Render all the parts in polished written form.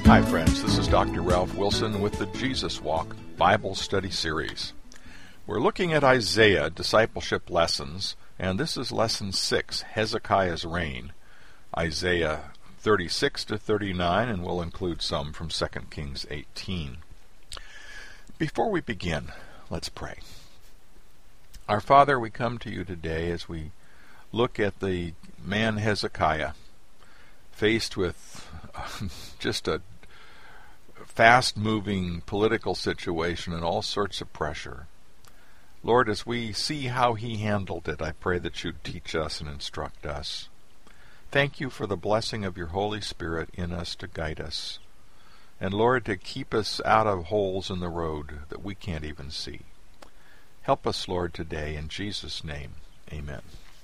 Hi friends, this is Dr. Ralph Wilson with the Jesus Walk Bible Study Series. We're looking at Isaiah Discipleship Lessons, and this is Lesson 6, Hezekiah's Reign, Isaiah 36 to 39, and we'll include some from 2 Kings 18. Before we begin, let's pray. Our Father, we come to you today as we look at the man Hezekiah, faced with just a fast-moving political situation and all sorts of pressure. Lord, as we see how he handled it, I pray that you'd teach us and instruct us. Thank you for the blessing of your Holy Spirit in us to guide us. And Lord, to keep us out of holes in the road that we can't even see. Help us, Lord, today. In Jesus' name, amen.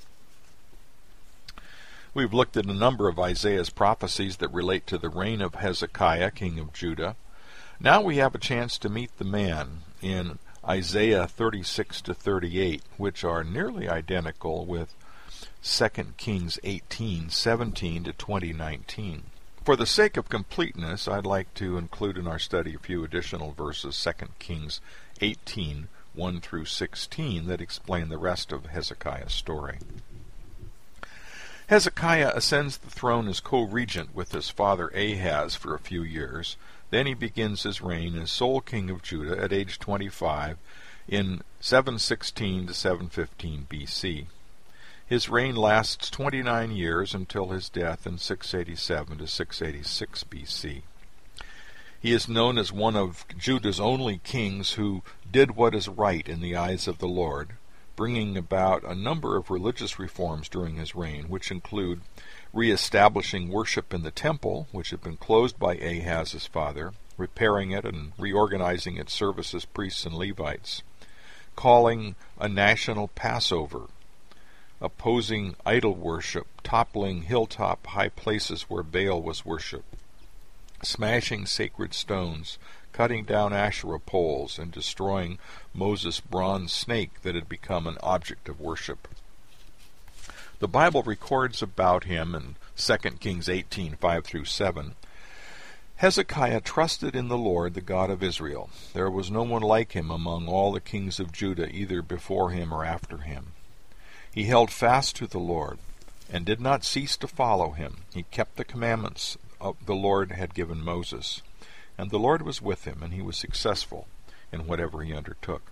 We've looked at a number of Isaiah's prophecies that relate to the reign of Hezekiah, king of Judah. Now we have a chance to meet the man in Isaiah 36 to 38, which are nearly identical with 2 Kings 18, 17 to 20:19. For the sake of completeness, I'd like to include in our study a few additional verses, 2 Kings 18, 1 through 16, that explain the rest of Hezekiah's story. Hezekiah ascends the throne as co-regent with his father Ahaz for a few years. Then he begins his reign as sole king of Judah at age 25 in 716 to 715 BC. His reign lasts 29 years until his death in 687 to 686 BC. He is known as one of Judah's only kings who did what is right in the eyes of the Lord, bringing about a number of religious reforms during his reign, which include re-establishing worship in the temple, which had been closed by Ahaz's father, repairing it and reorganizing its services, priests and Levites, calling a national Passover, opposing idol worship, toppling hilltop high places where Baal was worshipped, smashing sacred stones, cutting down Asherah poles, and destroying Moses' bronze snake that had become an object of worship. The Bible records about him in 2 Kings 18, 5 through 7. Hezekiah trusted in the Lord, the God of Israel. There was no one like him among all the kings of Judah, either before him or after him. He held fast to the Lord, and did not cease to follow him. He kept the commandments the Lord had given Moses. And the Lord was with him, and he was successful in whatever he undertook.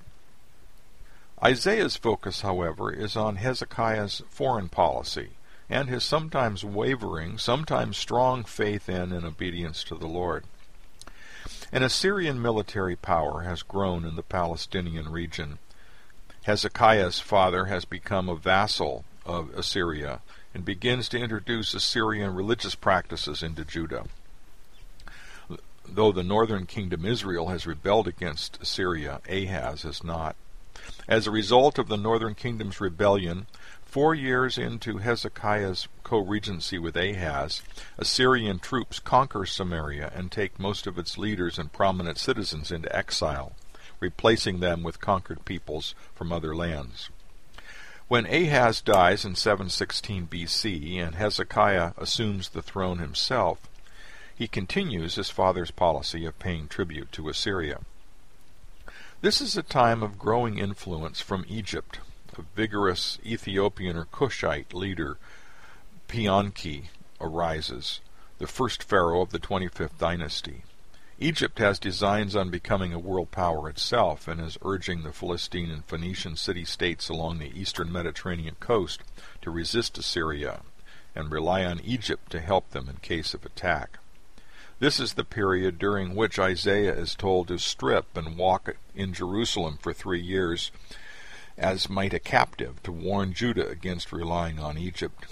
Isaiah's focus, however, is on Hezekiah's foreign policy, and his sometimes wavering, sometimes strong faith in and obedience to the Lord. An Assyrian military power has grown in the Palestinian region. Hezekiah's father has become a vassal of Assyria, and begins to introduce Assyrian religious practices into Judah. Though the northern kingdom Israel has rebelled against Assyria, Ahaz has not. As a result of the northern kingdom's rebellion, 4 years into Hezekiah's co-regency with Ahaz, Assyrian troops conquer Samaria and take most of its leaders and prominent citizens into exile, replacing them with conquered peoples from other lands. When Ahaz dies in 716 BC and Hezekiah assumes the throne himself, he continues his father's policy of paying tribute to Assyria. This is a time of growing influence from Egypt. A vigorous Ethiopian or Cushite leader, Pianki, arises, the first pharaoh of the 25th dynasty. Egypt has designs on becoming a world power itself and is urging the Philistine and Phoenician city-states along the eastern Mediterranean coast to resist Assyria and rely on Egypt to help them in case of attack. This is the period during which Isaiah is told to strip and walk in Jerusalem for 3 years as might a captive to warn Judah against relying on Egypt.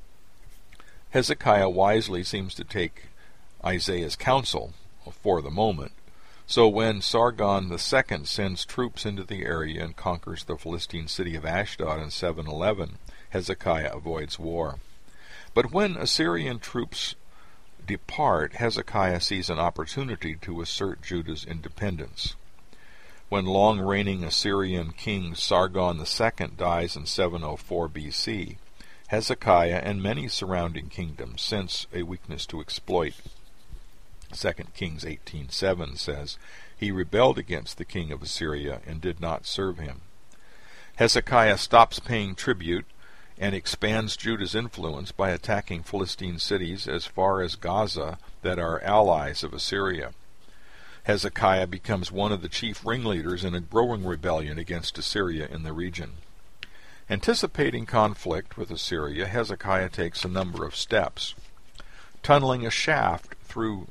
Hezekiah wisely seems to take Isaiah's counsel for the moment, so when Sargon II sends troops into the area and conquers the Philistine city of Ashdod in 711, Hezekiah avoids war. But when Assyrian troops depart, Hezekiah sees an opportunity to assert Judah's independence. When long-reigning Assyrian king Sargon II dies in 704 BC, Hezekiah and many surrounding kingdoms sense a weakness to exploit. 2 Kings 18:7 says, "He rebelled against the king of Assyria and did not serve him." Hezekiah stops paying tribute and expands Judah's influence by attacking Philistine cities as far as Gaza that are allies of Assyria. Hezekiah becomes one of the chief ringleaders in a growing rebellion against Assyria in the region. Anticipating conflict with Assyria, Hezekiah takes a number of steps. Tunneling a shaft through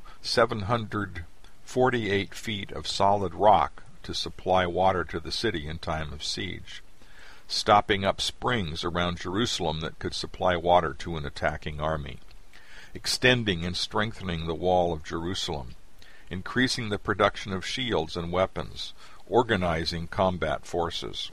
748 feet of solid rock to supply water to the city in time of siege. Stopping up springs around Jerusalem that could supply water to an attacking army. Extending and strengthening the wall of Jerusalem. Increasing the production of shields and weapons. Organizing combat forces.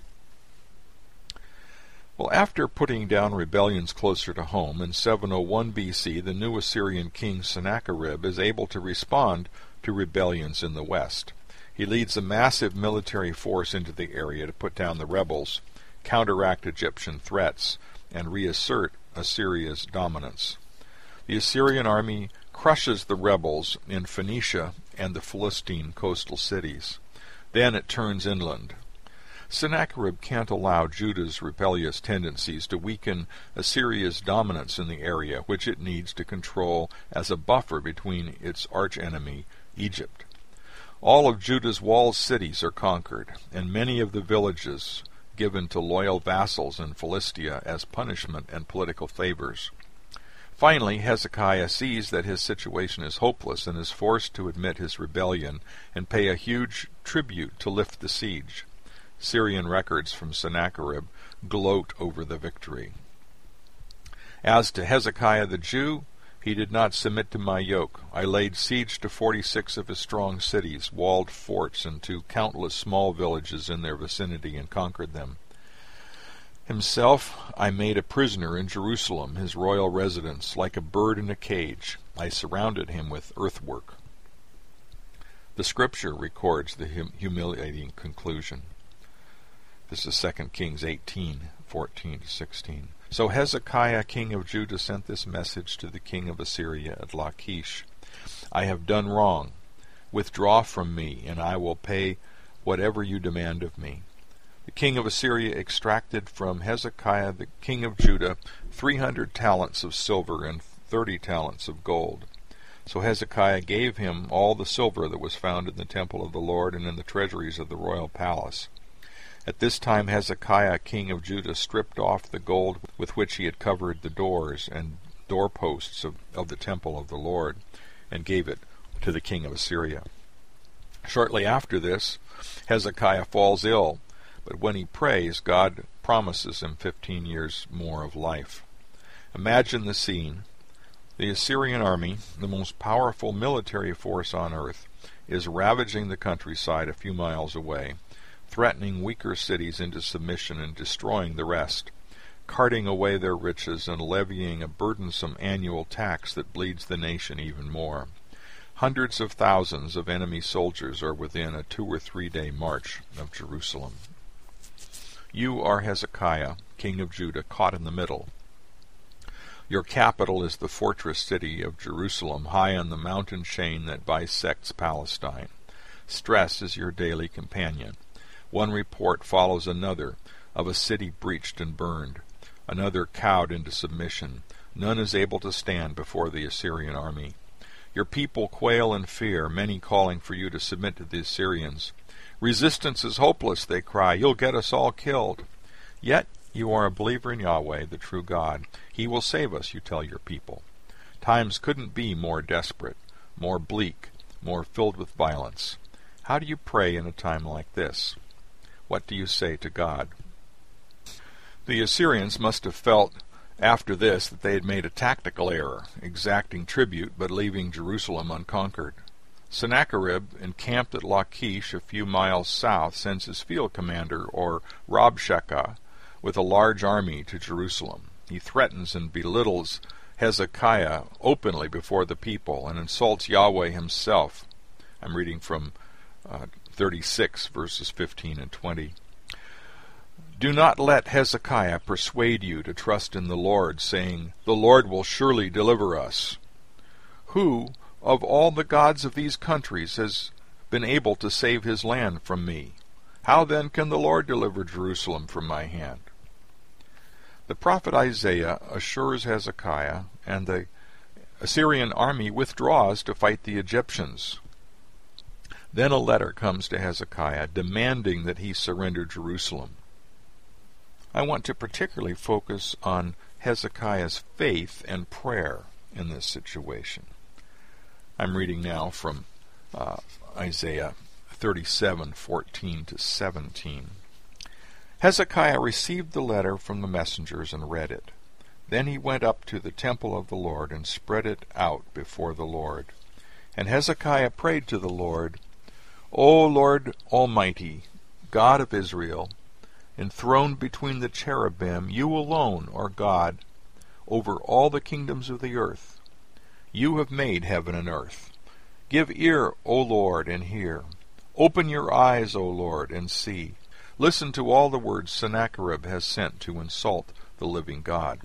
Well, after putting down rebellions closer to home, in 701 BC, the new Assyrian king Sennacherib is able to respond to rebellions in the west. He leads a massive military force into the area to put down the rebels, counteract Egyptian threats, and reassert Assyria's dominance. The Assyrian army crushes the rebels in Phoenicia and the Philistine coastal cities. Then it turns inland. Sennacherib can't allow Judah's rebellious tendencies to weaken Assyria's dominance in the area, which it needs to control as a buffer between its archenemy, Egypt. All of Judah's walled cities are conquered, and many of the villages given to loyal vassals in Philistia as punishment and political favors. Finally, Hezekiah sees that his situation is hopeless and is forced to admit his rebellion and pay a huge tribute to lift the siege. Syrian records from Sennacherib gloat over the victory. As to Hezekiah the Jew, he did not submit to my yoke. I laid siege to 46 of his strong cities, walled forts, and to countless small villages in their vicinity, and conquered them. Himself I made a prisoner in Jerusalem, his royal residence, like a bird in a cage. I surrounded him with earthwork. The scripture records the humiliating conclusion. This is 2 Kings 18:14-16. So Hezekiah king of Judah sent this message to the king of Assyria at Lachish. I have done wrong. Withdraw from me, and I will pay whatever you demand of me. The king of Assyria extracted from Hezekiah the king of Judah 300 talents of silver and 30 talents of gold. So Hezekiah gave him all the silver that was found in the temple of the Lord and in the treasuries of the royal palace. At this time Hezekiah king of Judah stripped off the gold with which he had covered the doors and doorposts of the temple of the Lord, and gave it to the king of Assyria. Shortly after this, Hezekiah falls ill, but when he prays, God promises him 15 years more of life. Imagine the scene. The Assyrian army, the most powerful military force on earth, is ravaging the countryside a few miles away, threatening weaker cities into submission and destroying the rest, carting away their riches and levying a burdensome annual tax that bleeds the nation even more. Hundreds of thousands of enemy soldiers are within a 2 or 3 day march of Jerusalem. You are Hezekiah, king of Judah, caught in the middle. Your capital is the fortress city of Jerusalem, high on the mountain chain that bisects Palestine. Stress is your daily companion. One report follows another of a city breached and burned, another cowed into submission. None is able to stand before the Assyrian army. Your people quail in fear, many calling for you to submit to the Assyrians. Resistance is hopeless, they cry. You'll get us all killed. Yet you are a believer in Yahweh, the true God. He will save us, you tell your people. Times couldn't be more desperate, more bleak, more filled with violence. How do you pray in a time like this? What do you say to God? The Assyrians must have felt after this that they had made a tactical error, exacting tribute but leaving Jerusalem unconquered. Sennacherib, encamped at Lachish a few miles south, sends his field commander, or Rabshakeh, with a large army to Jerusalem. He threatens and belittles Hezekiah openly before the people and insults Yahweh himself. I'm reading from 36, verses 15 and 20. Do not let Hezekiah persuade you to trust in the Lord, saying, The Lord will surely deliver us. Who of all the gods of these countries has been able to save his land from me. How then can the Lord deliver Jerusalem from my hand?" The prophet Isaiah assures Hezekiah, and the Assyrian army withdraws to fight the Egyptians. Then a letter comes to Hezekiah demanding that he surrender Jerusalem. I want to particularly focus on Hezekiah's faith and prayer in this situation. I'm reading now from Isaiah 37:14-17. Hezekiah received the letter from the messengers and read it. Then he went up to the temple of the Lord and spread it out before the Lord. And Hezekiah prayed to the Lord, "O Lord Almighty, God of Israel, enthroned between the cherubim, you alone are God over all the kingdoms of the earth. You have made heaven and earth. Give ear, O Lord, and hear. Open your eyes, O Lord, and see. Listen to all the words Sennacherib has sent to insult the living God."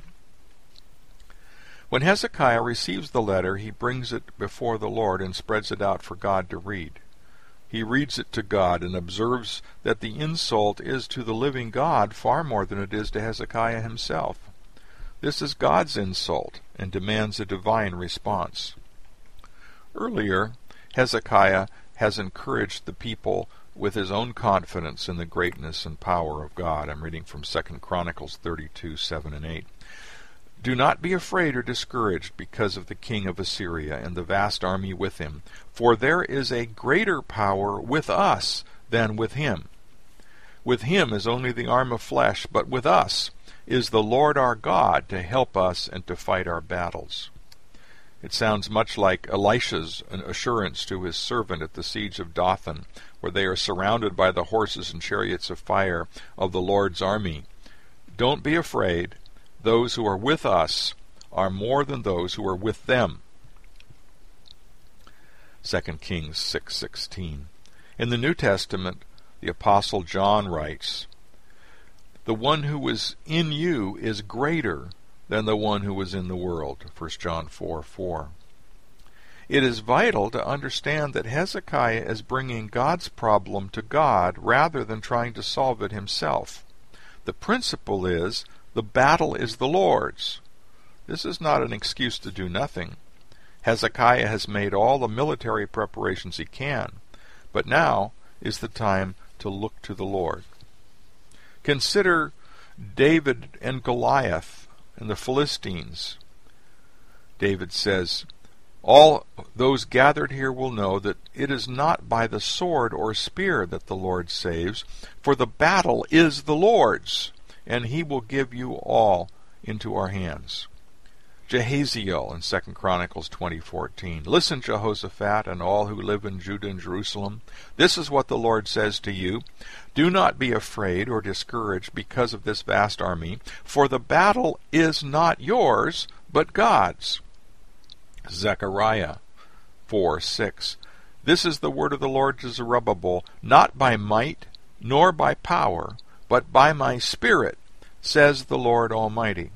When Hezekiah receives the letter, he brings it before the Lord and spreads it out for God to read. He reads it to God and observes that the insult is to the living God far more than it is to Hezekiah himself. This is God's insult and demands a divine response. Earlier, Hezekiah has encouraged the people with his own confidence in the greatness and power of God. I'm reading from 2 Chronicles 32:7-8. "Do not be afraid or discouraged because of the king of Assyria and the vast army with him, for there is a greater power with us than with him. With him is only the arm of flesh, but with us is the Lord our God to help us and to fight our battles." It sounds much like Elisha's assurance to his servant at the siege of Dothan, where they are surrounded by the horses and chariots of fire of the Lord's army. "Don't be afraid. Those who are with us are more than those who are with them." 2 Kings 6:16. In the New Testament, the Apostle John writes, "The one who is in you is greater than the one who is in the world." 1 John 4:4. It is vital to understand that Hezekiah is bringing God's problem to God rather than trying to solve it himself. The principle is, the battle is the Lord's. This is not an excuse to do nothing. Hezekiah has made all the military preparations he can, but now is the time to look to the Lord. Consider David and Goliath and the Philistines. David says, "All those gathered here will know that it is not by the sword or spear that the Lord saves, for the battle is the Lord's, and he will give you all into our hands." Jehaziel in 2 Chronicles 20:14. "Listen, Jehoshaphat, and all who live in Judah and Jerusalem. This is what the Lord says to you. Do not be afraid or discouraged because of this vast army, for the battle is not yours, but God's." Zechariah 4:6. "This is the word of the Lord to Zerubbabel, not by might nor by power, but by my Spirit, says the Lord Almighty."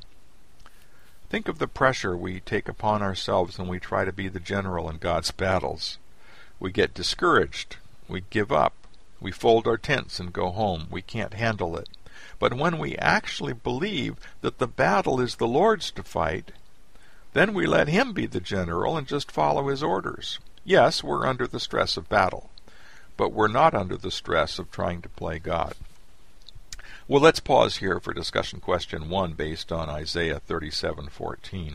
Think of the pressure we take upon ourselves when we try to be the general in God's battles. We get discouraged. We give up. We fold our tents and go home. We can't handle it. But when we actually believe that the battle is the Lord's to fight, then we let Him be the general and just follow His orders. Yes, we're under the stress of battle, but we're not under the stress of trying to play God. Well, let's pause here for discussion question 1 based on Isaiah 37:14.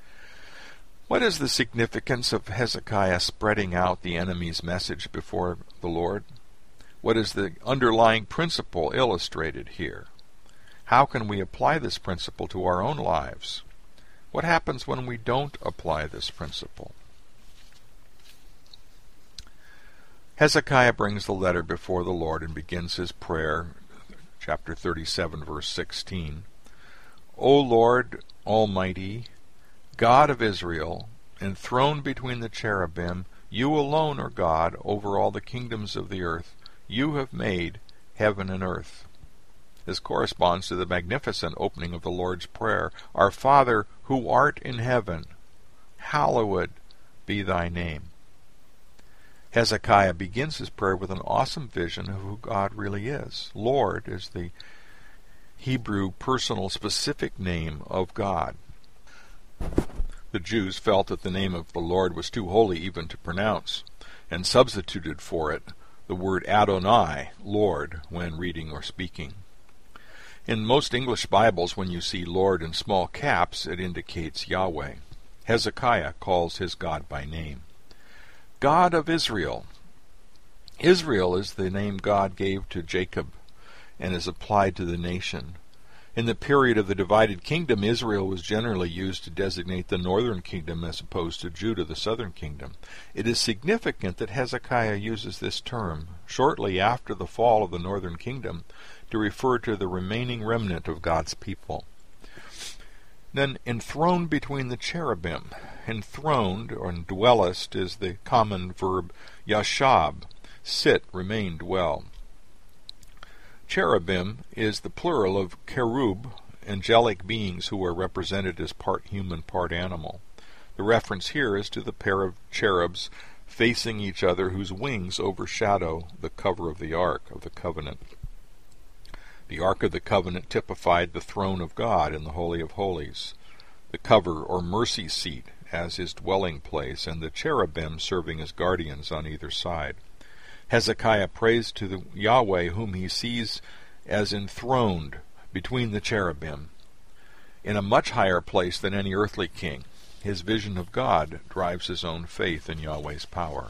What is the significance of Hezekiah spreading out the enemy's message before the Lord? What is the underlying principle illustrated here? How can we apply this principle to our own lives? What happens when we don't apply this principle? Hezekiah brings the letter before the Lord and begins his prayer. Chapter 37, verse 16. "O Lord Almighty, God of Israel, enthroned between the cherubim, you alone are God over all the kingdoms of the earth. You have made heaven and earth." This corresponds to the magnificent opening of the Lord's Prayer. "Our Father, who art in heaven, hallowed be thy name. Hezekiah begins his prayer with an awesome vision of who God really is. Lord is the Hebrew personal specific name of God. The Jews felt that the name of the Lord was too holy even to pronounce, and substituted for it the word Adonai, Lord, when reading or speaking. In most English Bibles, when you see Lord in small caps, it indicates Yahweh. Hezekiah calls his God by name. God of Israel. Israel is the name God gave to Jacob and is applied to the nation. In the period of the divided kingdom, Israel was generally used to designate the northern kingdom as opposed to Judah, the southern kingdom. It is significant that Hezekiah uses this term shortly after the fall of the northern kingdom to refer to the remaining remnant of God's people. Then, enthroned between the cherubim. Enthroned, or dwellest, is the common verb yashab, sit, remain, dwell. Cherubim is the plural of cherub, angelic beings who are represented as part human, part animal. The reference here is to the pair of cherubs facing each other whose wings overshadow the cover of the Ark of the Covenant. The Ark of the Covenant typified the throne of God in the Holy of Holies, the cover or mercy seat as his dwelling place, and the cherubim serving as guardians on either side. Hezekiah prays to the Yahweh whom he sees as enthroned between the cherubim, in a much higher place than any earthly king. His vision of God drives his own faith in Yahweh's power.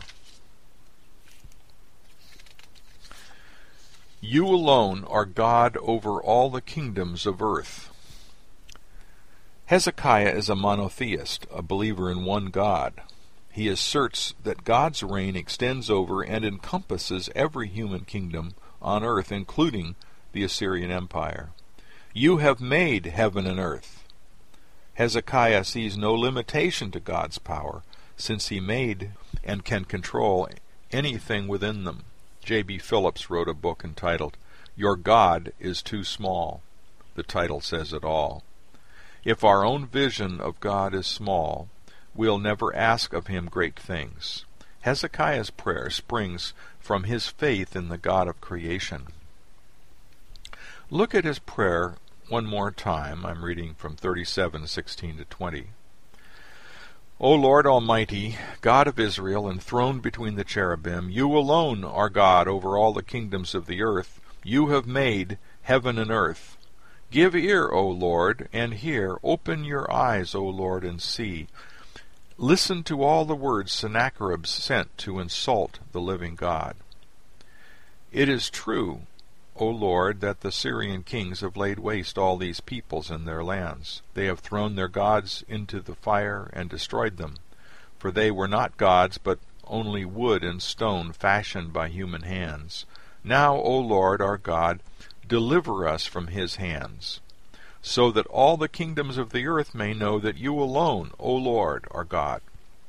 You alone are God over all the kingdoms of earth. Hezekiah is a monotheist, a believer in one God. He asserts that God's reign extends over and encompasses every human kingdom on earth, including the Assyrian Empire. You have made heaven and earth. Hezekiah sees no limitation to God's power, since he made and can control anything within them. J.B. Phillips wrote a book entitled, Your God is Too Small. The title says it all. If our own vision of God is small, we'll never ask of him great things. Hezekiah's prayer springs from his faith in the God of creation. Look at his prayer one more time. I'm reading from 37:16-20. O Lord Almighty, God of Israel, enthroned between the cherubim, you alone are God over all the kingdoms of the earth. You have made heaven and earth. Give ear, O Lord, and hear. Open your eyes, O Lord, and see. Listen to all the words Sennacherib sent to insult the living God. It is true, O Lord, that the Syrian kings have laid waste all these peoples and their lands. They have thrown their gods into the fire and destroyed them. For they were not gods, but only wood and stone fashioned by human hands. Now, O Lord our God, deliver us from his hands, so that all the kingdoms of the earth may know that you alone, O Lord, are God.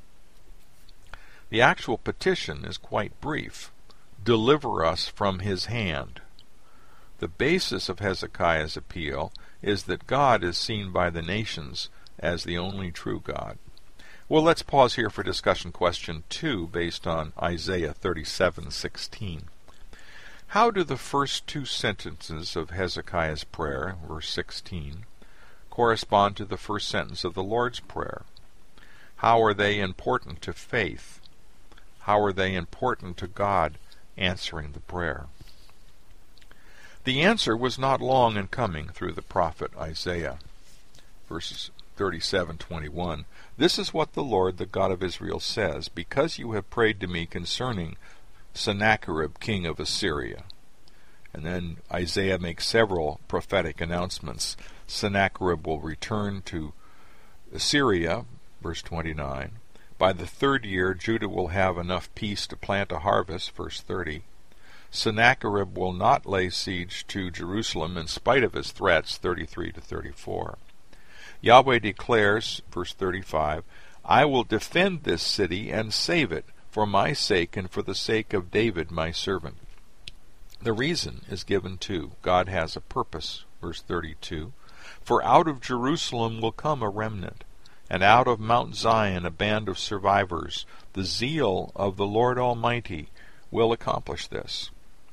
The actual petition is quite brief. Deliver us from his hand. The basis of Hezekiah's appeal is that God is seen by the nations as the only true God. Well, let's pause here for discussion question 2 based on Isaiah 37:16. How do the first two sentences of Hezekiah's prayer, verse 16, correspond to the first sentence of the Lord's Prayer? How are they important to faith? How are they important to God answering the prayer? The answer was not long in coming through the prophet Isaiah. Verses 37:21. This is what the Lord, the God of Israel, says, because you have prayed to me concerning Sennacherib, king of Assyria. And then Isaiah makes several prophetic announcements. Sennacherib will return to Assyria, verse 29. By the third year, Judah will have enough peace to plant a harvest, verse 30. Sennacherib will not lay siege to Jerusalem in spite of his threats, 33-34. Yahweh declares, verse 35, I will defend this city and save it, for my sake and for the sake of David my servant. The reason is given too. God has a purpose, verse 32. For out of Jerusalem will come a remnant. and out of Mount Zion a band of survivors. The zeal of the Lord Almighty will accomplish this.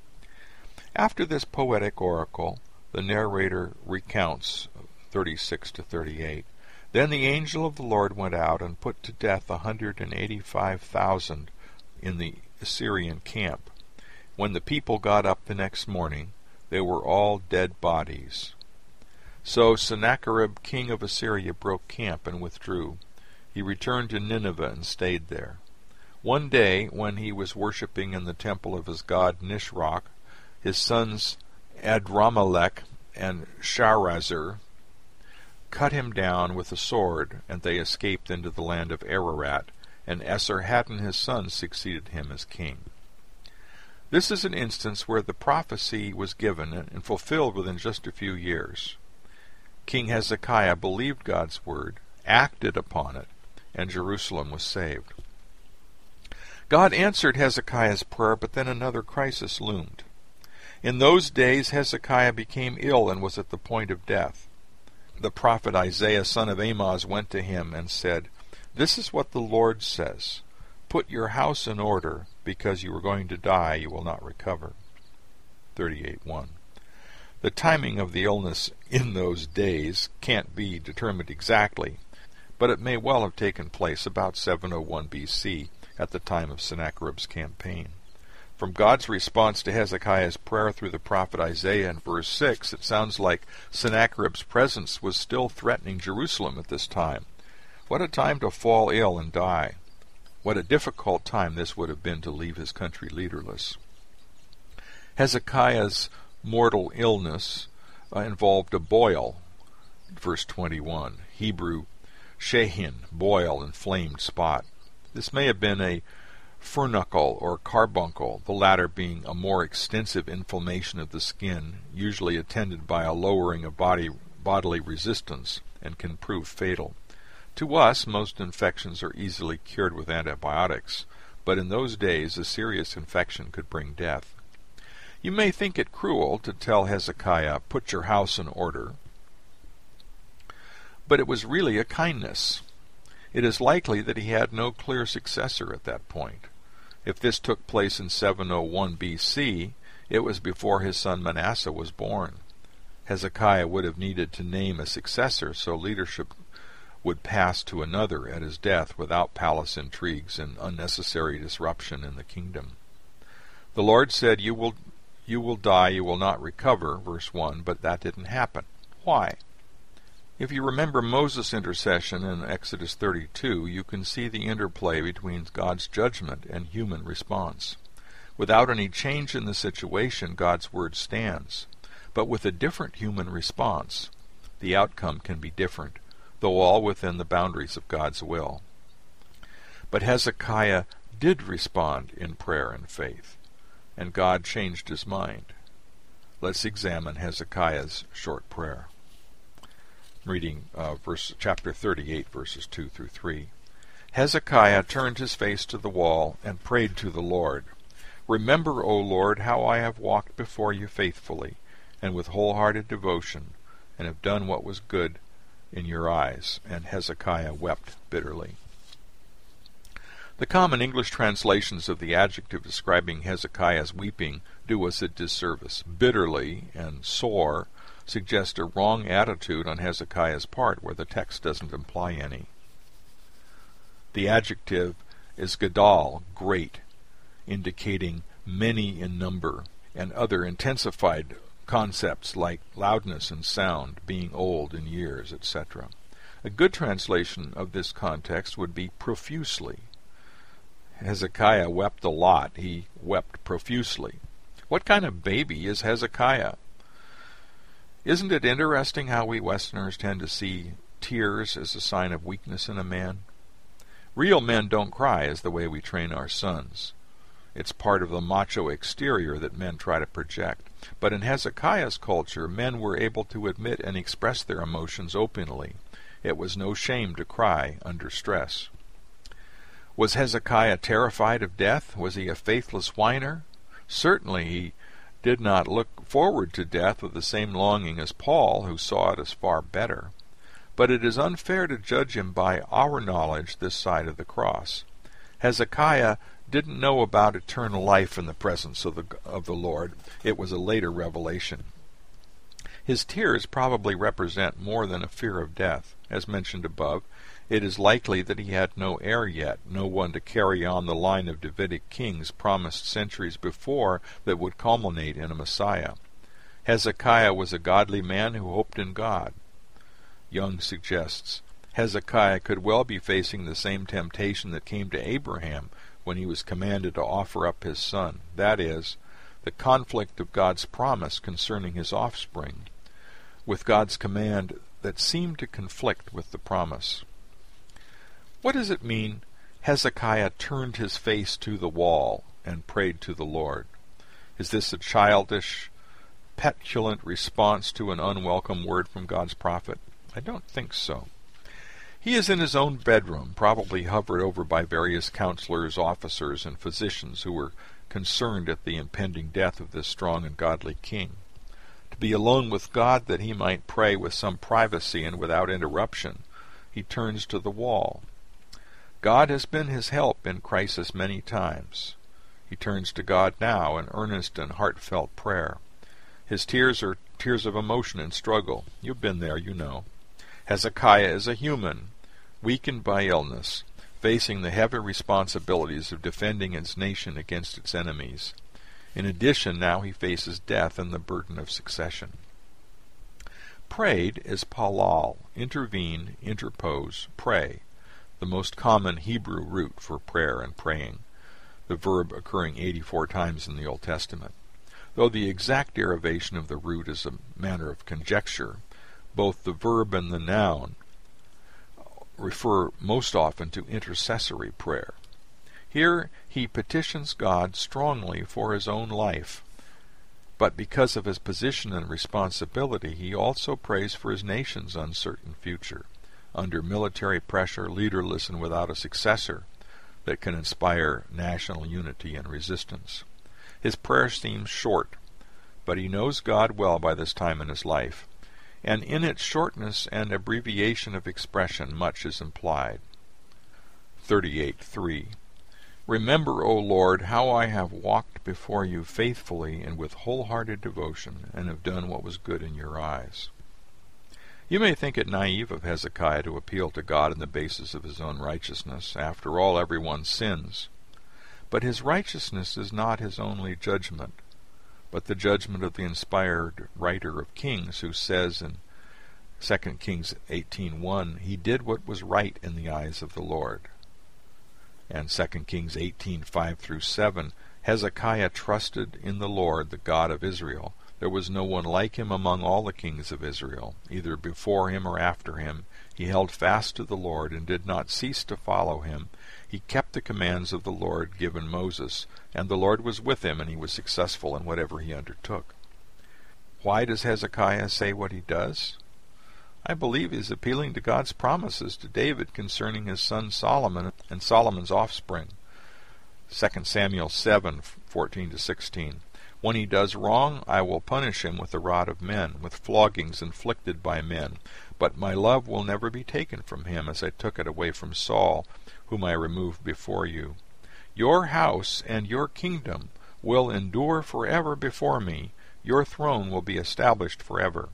After this poetic oracle, the narrator recounts 36 to 38. Then the angel of the Lord went out and put to death 185,000 in the Assyrian camp. When the people got up the next morning, they were all dead bodies. So Sennacherib, king of Assyria, broke camp and withdrew. He returned to Nineveh and stayed there. One day, when he was worshipping in the temple of his god Nisroch, his sons Adramelech and Sharezer cut him down with a sword, and they escaped into the land of Ararat, and Esarhaddon his son succeeded him as king. This is an instance where the prophecy was given and fulfilled within just a few years. King Hezekiah believed God's word, acted upon it, and Jerusalem was saved. God answered Hezekiah's prayer, but then another crisis loomed. In those days Hezekiah became ill and was at the point of death. The prophet Isaiah, son of Amoz, went to him and said, "This is what the Lord says, put your house in order, because you are going to die, you will not recover." 38:1. The timing of the illness in those days can't be determined exactly, but it may well have taken place about 701 BC, at the time of Sennacherib's campaign. From God's response to Hezekiah's prayer through the prophet Isaiah in verse 6, it sounds like Sennacherib's presence was still threatening Jerusalem at this time. What a time to fall ill and die. What a difficult time this would have been to leave his country leaderless. Hezekiah's mortal illness involved a boil, verse 21, Hebrew shehin, boil, inflamed spot. This may have been a furuncle or carbuncle, the latter being a more extensive inflammation of the skin, usually attended by a lowering of bodily resistance, and can prove fatal. To us, most infections are easily cured with antibiotics, but in those days a serious infection could bring death. You may think it cruel to tell Hezekiah, "Put your house in order," but it was really a kindness. It is likely that he had no clear successor at that point. If this took place in 701 BC, it was before his son Manasseh was born. Hezekiah would have needed to name a successor so leadership would pass to another at his death without palace intrigues and unnecessary disruption in the kingdom. The Lord said, You will die, you will not recover, verse 1, but that didn't happen. Why? If you remember Moses' intercession in Exodus 32, you can see the interplay between God's judgment and human response. Without any change in the situation, God's word stands. But with a different human response, the outcome can be different, though all within the boundaries of God's will. But Hezekiah did respond in prayer and faith, and God changed his mind. Let's examine Hezekiah's short prayer. Reading chapter 38, verses 2 through 3. Hezekiah turned his face to the wall and prayed to the Lord. Remember, O Lord, how I have walked before you faithfully and with wholehearted devotion, and have done what was good in your eyes. And Hezekiah wept bitterly. The common English translations of the adjective describing Hezekiah's weeping do us a disservice. Bitterly and sore suggest a wrong attitude on Hezekiah's part where the text doesn't imply any. The adjective is gadol, great, indicating many in number, and other intensified concepts like loudness and sound, being old in years, etc. A good translation of this context would be profusely. Hezekiah wept a lot. He wept profusely. What kind of baby is Hezekiah? Isn't it interesting how we Westerners tend to see tears as a sign of weakness in a man? Real men don't cry is the way we train our sons. It's part of the macho exterior that men try to project. But in Hezekiah's culture, men were able to admit and express their emotions openly. It was no shame to cry under stress. Was Hezekiah terrified of death? Was he a faithless whiner? Certainly he did not look forward to death with the same longing as Paul, who saw it as far better. but it is unfair to judge him by our knowledge this side of the cross. Hezekiah didn't know about eternal life in the presence of the Lord. It was a later revelation. His tears probably represent more than a fear of death. As mentioned above, it is likely that he had no heir yet, no one to carry on the line of Davidic kings promised centuries before that would culminate in a Messiah. Hezekiah was a godly man who hoped in God. Young suggests Hezekiah could well be facing the same temptation that came to Abraham when he was commanded to offer up his son, that is, the conflict of God's promise concerning his offspring, with God's command that seemed to conflict with the promise. What does it mean, Hezekiah turned his face to the wall and prayed to the Lord? Is this a childish, petulant response to an unwelcome word from God's prophet? I don't think so. He is in his own bedroom, probably hovered over by various counselors, officers, and physicians who were concerned at the impending death of this strong and godly king. To be alone with God that he might pray with some privacy and without interruption, he turns to the wall. God has been his help in crisis many times. He turns to God now in earnest and heartfelt prayer. His tears are tears of emotion and struggle. You've been there, you know. Hezekiah is a human, weakened by illness, facing the heavy responsibilities of defending his nation against its enemies. In addition, now he faces death and the burden of succession. Prayed is palal, intervene, interpose, pray, the most common Hebrew root for prayer and praying, the verb occurring 84 times in the Old Testament. Though the exact derivation of the root is a matter of conjecture, both the verb and the noun refer most often to intercessory prayer. Here he petitions God strongly for his own life, but because of his position and responsibility, he also prays for his nation's uncertain future, under military pressure, leaderless and without a successor that can inspire national unity and resistance. His prayer seems short, but he knows God well by this time in his life, and in its shortness and abbreviation of expression much is implied. 38:3 Remember, O Lord, how I have walked before you faithfully and with wholehearted devotion, and have done what was good in your eyes. You may think it naive of Hezekiah to appeal to God on the basis of his own righteousness. After all, everyone sins. But his righteousness is not his only judgment, but the judgment of the inspired writer of Kings, who says in 2 Kings 18:1, he did what was right in the eyes of the Lord. And 2 Kings 18:5-7, Hezekiah trusted in the Lord, the God of Israel. There was no one like him among all the kings of Israel, either before him or after him. He held fast to the Lord and did not cease to follow him. He kept the commands of the Lord given Moses, and the Lord was with him, and he was successful in whatever he undertook. Why does Hezekiah say what he does? I believe he is appealing to God's promises to David concerning his son Solomon and Solomon's offspring. 2 Samuel 7:14-16. When he does wrong, I will punish him with the rod of men, with floggings inflicted by men. But my love will never be taken from him, as I took it away from Saul, whom I removed before you. Your house and your kingdom will endure forever before me. Your throne will be established forever.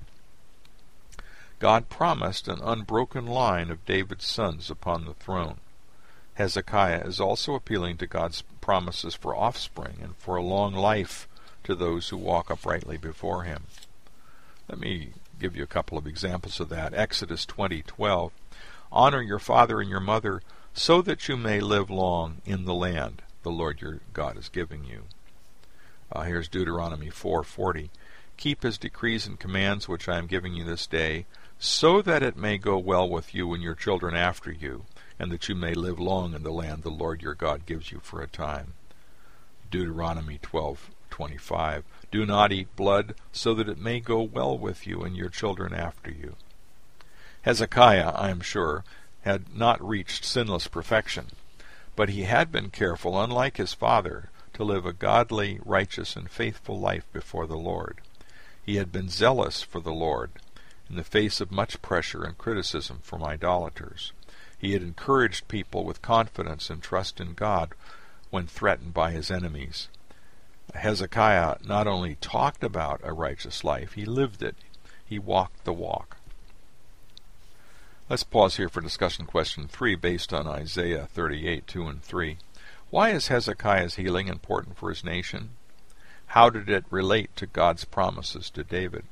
God promised an unbroken line of David's sons upon the throne. Hezekiah is also appealing to God's promises for offspring and for a long life to those who walk uprightly before him. Let me give you a couple of examples of that. Exodus 20:12. Honor your father and your mother, so that you may live long in the land the Lord your God is giving you. Here's Deuteronomy 4:40. Keep his decrees and commands which I am giving you this day, so that it may go well with you and your children after you, and that you may live long in the land the Lord your God gives you for a time. Deuteronomy 12:25. Do not eat blood, so that it may go well with you and your children after you. Hezekiah, I am sure, had not reached sinless perfection, but he had been careful, unlike his father, to live a godly, righteous, and faithful life before the Lord. He had been zealous for the Lord, in the face of much pressure and criticism from idolaters. He had encouraged people with confidence and trust in God when threatened by his enemies. Hezekiah not only talked about a righteous life, he lived it. He walked the walk. Let's pause here for discussion question 3 based on Isaiah 38, 2 and 3. Why is Hezekiah's healing important for his nation? How did it relate to God's promises to David?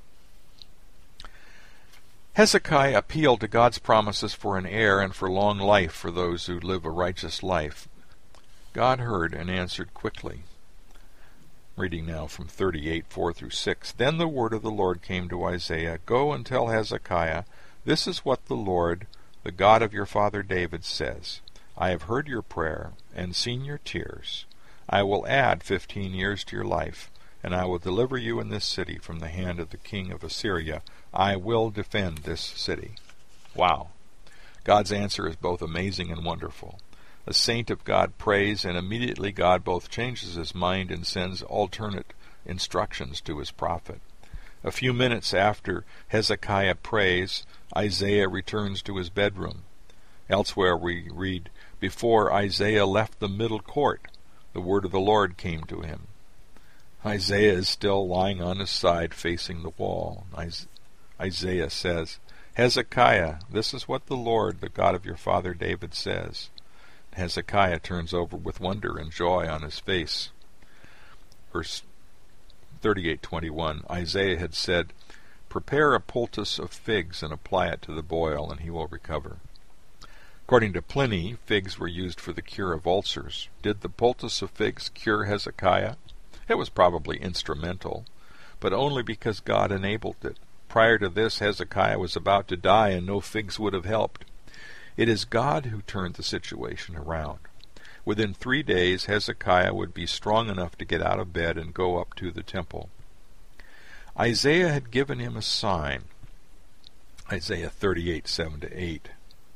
Hezekiah appealed to God's promises for an heir and for long life for those who live a righteous life. God heard and answered quickly. Reading now from 38, 4 through 6. Then the word of the Lord came to Isaiah, Go and tell Hezekiah, this is what the Lord, the God of your father David, says. I have heard your prayer and seen your tears. I will add 15 years to your life, and I will deliver you in this city from the hand of the king of Assyria. I will defend this city. Wow. God's answer is both amazing and wonderful. A saint of God prays, and immediately God both changes his mind and sends alternate instructions to his prophet. A few minutes after Hezekiah prays, Isaiah returns to his bedroom. Elsewhere we read, Before Isaiah left the middle court, the word of the Lord came to him. Isaiah is still lying on his side facing the wall. Isaiah says, Hezekiah, this is what the Lord, the God of your father David, says. Hezekiah turns over with wonder and joy on his face. Verse 38:21, Isaiah had said, Prepare a poultice of figs and apply it to the boil, and he will recover. According to Pliny, figs were used for the cure of ulcers. Did the poultice of figs cure Hezekiah? It was probably instrumental, but only because God enabled it. Prior to this, Hezekiah was about to die, and no figs would have helped. It is God who turned the situation around. Within 3 days, Hezekiah would be strong enough to get out of bed and go up to the temple. Isaiah had given him a sign. Isaiah 38, 7 to 8.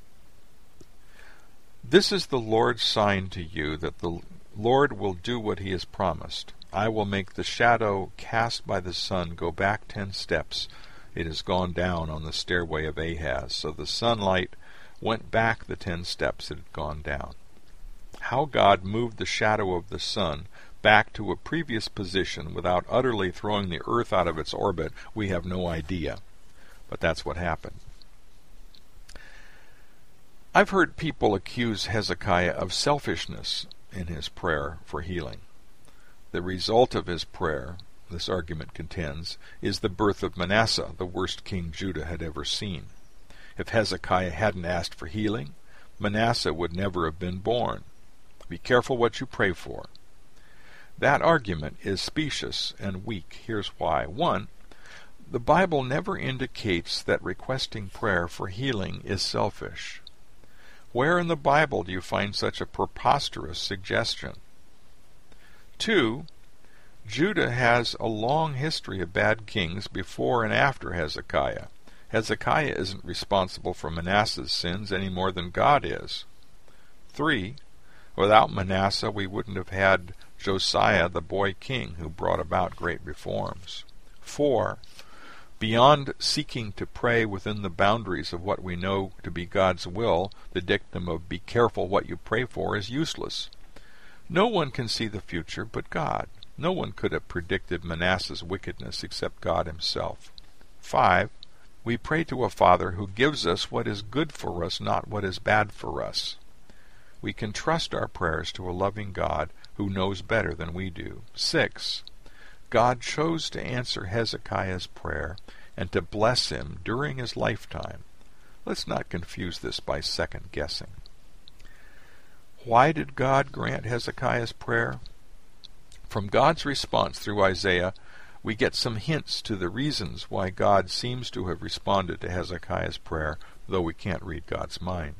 This is the Lord's sign to you, that the Lord will do what he has promised. I will make the shadow cast by the sun go back 10 steps. It has gone down on the stairway of Ahaz. So the sunlight went back the 10 steps it had gone down. How God moved the shadow of the sun back to a previous position without utterly throwing the earth out of its orbit, we have no idea. But that's what happened. I've heard people accuse Hezekiah of selfishness in his prayer for healing. The result of his prayer, this argument contends, is the birth of Manasseh, the worst king Judah had ever seen. If Hezekiah hadn't asked for healing, Manasseh would never have been born. Be careful what you pray for. That argument is specious and weak. Here's why. 1. The Bible never indicates that requesting prayer for healing is selfish. Where in the Bible do you find such a preposterous suggestion? 2. Judah has a long history of bad kings before and after Hezekiah. Hezekiah isn't responsible for Manasseh's sins any more than God is. 3. Without Manasseh, we wouldn't have had Josiah, the boy king, who brought about great reforms. 4. Beyond seeking to pray within the boundaries of what we know to be God's will, the dictum of be careful what you pray for is useless. No one can see the future but God. No one could have predicted Manasseh's wickedness except God himself. 5. We pray to a Father who gives us what is good for us, not what is bad for us. We can trust our prayers to a loving God who knows better than we do. 6. God chose to answer Hezekiah's prayer and to bless him during his lifetime. Let's not confuse this by second guessing. Why did God grant Hezekiah's prayer? From God's response through Isaiah, we get some hints to the reasons why God seems to have responded to Hezekiah's prayer, though we can't read God's mind.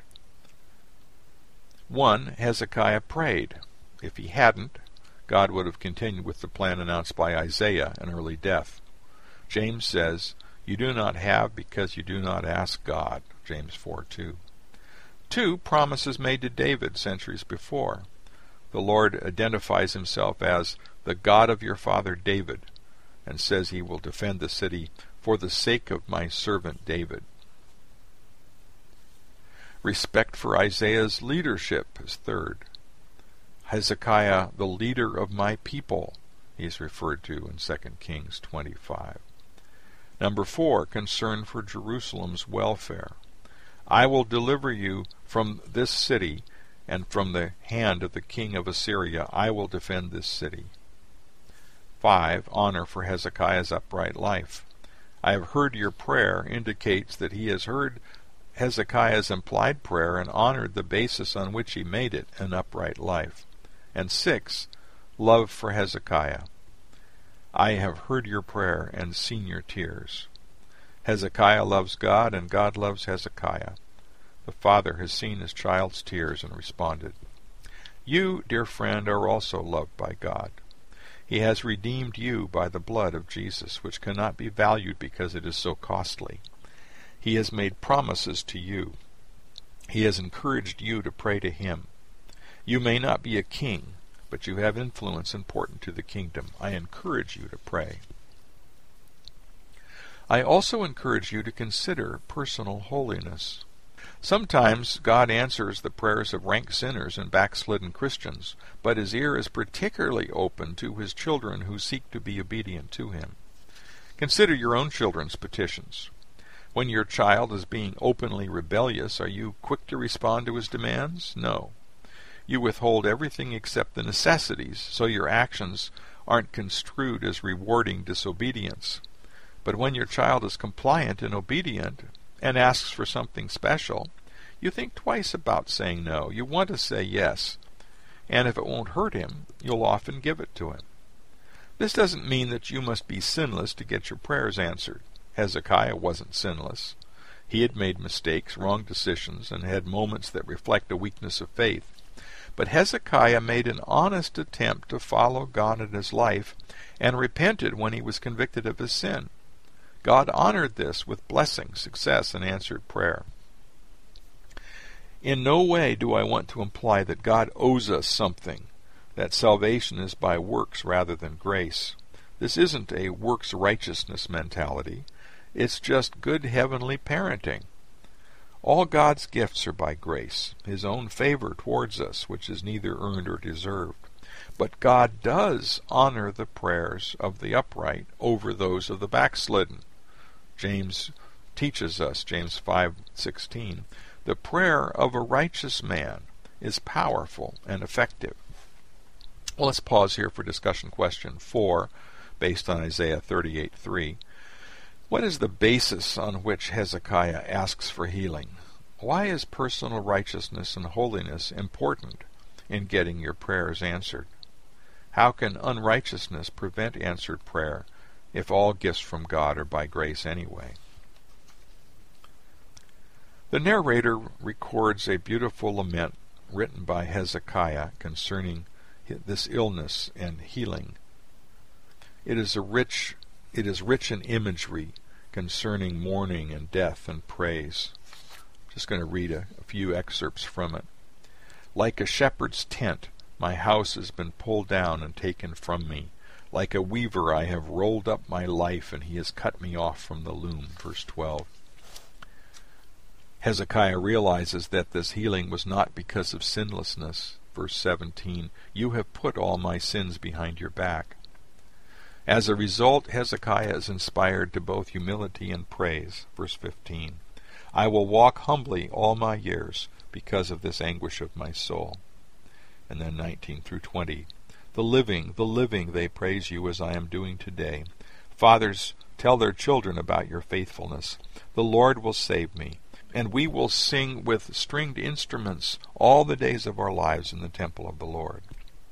1. Hezekiah prayed. If he hadn't, God would have continued with the plan announced by Isaiah, an early death. James says, You do not have because you do not ask God. James 4:2. 2. Promises made to David centuries before. The Lord identifies himself as the God of your father David, and says he will defend the city for the sake of my servant David. Respect for Isaiah's leadership is third. Hezekiah, the leader of my people, he is referred to in 2 Kings 25. Number 4, concern for Jerusalem's welfare. I will deliver you from this city, and from the hand of the king of Assyria I will defend this city. 5, honor for Hezekiah's upright life. I have heard your prayer indicates that he has heard Hezekiah's implied prayer and honored the basis on which he made it, an upright life. And 6, love for Hezekiah. I have heard your prayer and seen your tears. Hezekiah loves God, and God loves Hezekiah. The father has seen his child's tears and responded. You, dear friend, are also loved by God. He has redeemed you by the blood of Jesus, which cannot be valued because it is so costly. He has made promises to you. He has encouraged you to pray to him. You may not be a king, but you have influence important to the kingdom. I encourage you to pray. I also encourage you to consider personal holiness. Sometimes God answers the prayers of rank sinners and backslidden Christians, but his ear is particularly open to his children who seek to be obedient to him. Consider your own children's petitions. When your child is being openly rebellious, are you quick to respond to his demands? No. You withhold everything except the necessities, so your actions aren't construed as rewarding disobedience. But when your child is compliant and obedient and asks for something special, you think twice about saying no. You want to say yes, and if it won't hurt him, you'll often give it to him. This doesn't mean that you must be sinless to get your prayers answered. Hezekiah wasn't sinless. He had made mistakes, wrong decisions, and had moments that reflect a weakness of faith. But Hezekiah made an honest attempt to follow God in his life and repented when he was convicted of his sin. God honored this with blessing, success, and answered prayer. In no way do I want to imply that God owes us something, that salvation is by works rather than grace. This isn't a works righteousness mentality. It's just good heavenly parenting. All God's gifts are by grace, his own favor towards us, which is neither earned or deserved. But God does honor the prayers of the upright over those of the backslidden. James teaches us, James 5:16, the prayer of a righteous man is powerful and effective. Well, let's pause here for discussion question 4, based on Isaiah 38:3. What is the basis on which Hezekiah asks for healing? Why is personal righteousness and holiness important in getting your prayers answered? How can unrighteousness prevent answered prayer if all gifts from God are by grace anyway? The narrator records a beautiful lament written by Hezekiah concerning this illness and healing. It is rich in imagery concerning mourning and death and praise. I'm just going to read a few excerpts from it. Like a shepherd's tent, my house has been pulled down and taken from me. Like a weaver I have rolled up my life, and he has cut me off from the loom. Verse 12. Hezekiah realizes that this healing was not because of sinlessness. Verse 17. You have put all my sins behind your back. As a result, Hezekiah is inspired to both humility and praise. Verse 15. I will walk humbly all my years because of this anguish of my soul. And then 19 through 20. The living, they praise you as I am doing today. Fathers, tell their children about your faithfulness. The Lord will save me, and we will sing with stringed instruments all the days of our lives in the temple of the Lord.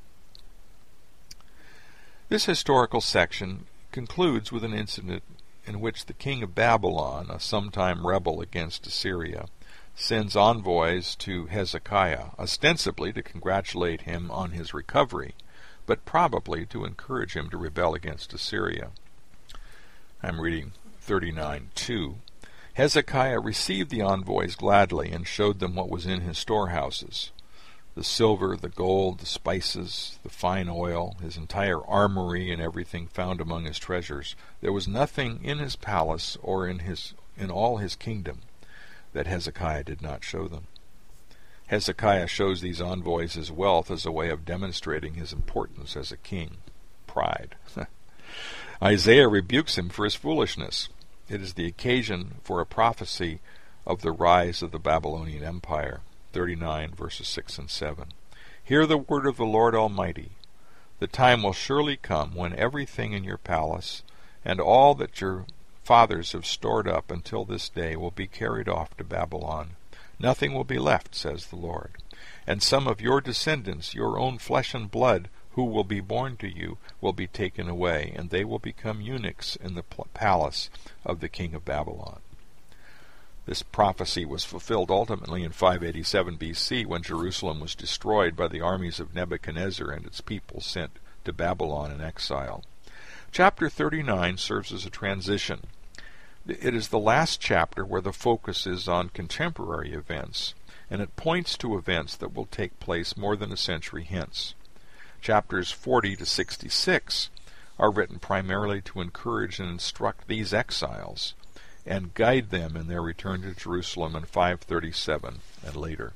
This historical section concludes with an incident in which the king of Babylon, a sometime rebel against Assyria, sends envoys to Hezekiah, ostensibly to congratulate him on his recovery, but probably to encourage him to rebel against Assyria. I'm reading 39:2. Hezekiah received the envoys gladly and showed them what was in his storehouses. the silver, the gold, the spices, the fine oil, his entire armory, and everything found among his treasures. There was nothing in his palace or in all his kingdom that Hezekiah did not show them. Hezekiah shows these envoys his wealth as a way of demonstrating his importance as a king. Pride. Isaiah rebukes him for his foolishness. It is the occasion for a prophecy of the rise of the Babylonian Empire. 39 verses 6 and 7. Hear the word of the Lord Almighty. The time will surely come when everything in your palace and all that your fathers have stored up until this day will be carried off to Babylon. Nothing will be left, says the Lord. And some of your descendants, your own flesh and blood, who will be born to you, will be taken away, and they will become eunuchs in the palace of the king of Babylon. This prophecy was fulfilled ultimately in 587 BC when Jerusalem was destroyed by the armies of Nebuchadnezzar and its people sent to Babylon in exile. Chapter 39 serves as a transition. It is the last chapter where the focus is on contemporary events, and it points to events that will take place more than a century hence. Chapters 40 to 66 are written primarily to encourage and instruct these exiles and guide them in their return to Jerusalem in 537 and later.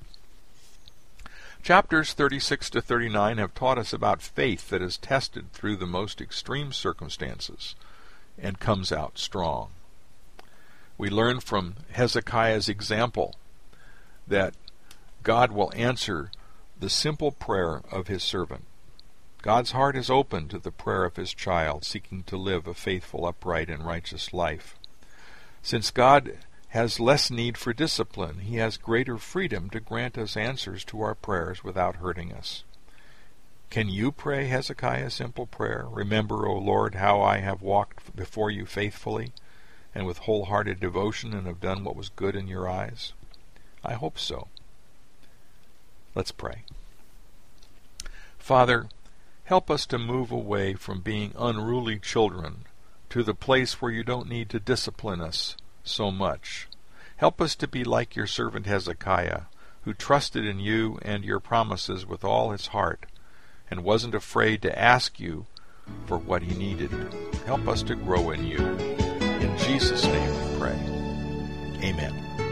Chapters 36 to 39 have taught us about faith that is tested through the most extreme circumstances and comes out strong. We learn from Hezekiah's example that God will answer the simple prayer of his servant. God's heart is open to the prayer of his child seeking to live a faithful, upright, and righteous life. Since God has less need for discipline, he has greater freedom to grant us answers to our prayers without hurting us. Can you pray Hezekiah's simple prayer? Remember, O Lord, how I have walked before you faithfully and with wholehearted devotion and have done what was good in your eyes? I hope so. Let's pray. Father, help us to move away from being unruly children to the place where you don't need to discipline us so much. Help us to be like your servant Hezekiah, who trusted in you and your promises with all his heart, and wasn't afraid to ask you for what he needed. Help us to grow in you. In Jesus' name we pray. Amen.